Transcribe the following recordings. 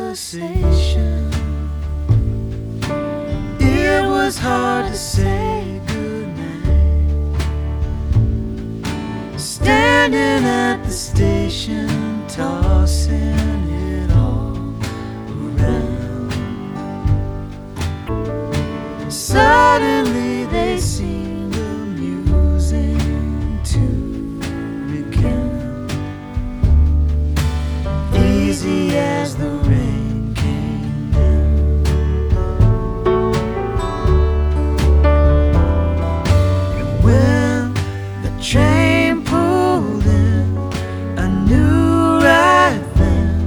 conversation. It was hard to say goodnight. Standing at the station, tossing it all around. Suddenly they seemed amusing to recount. Easy as the rain came down. And when the train pulled in, I knew right then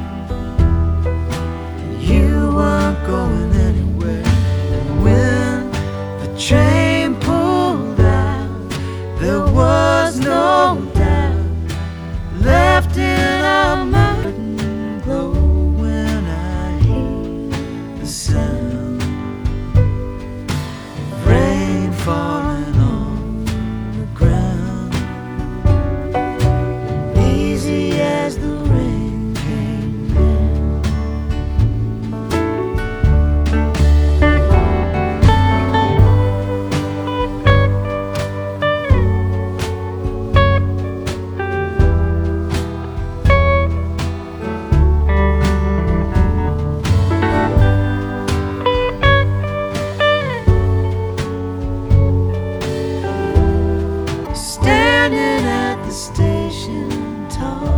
you weren't going anywhere. And when the train pulled out, there was no doubt left in our minds. Glow when I hear the sound of rain falling on the ground. Easy as the rain came down. Standing at the station,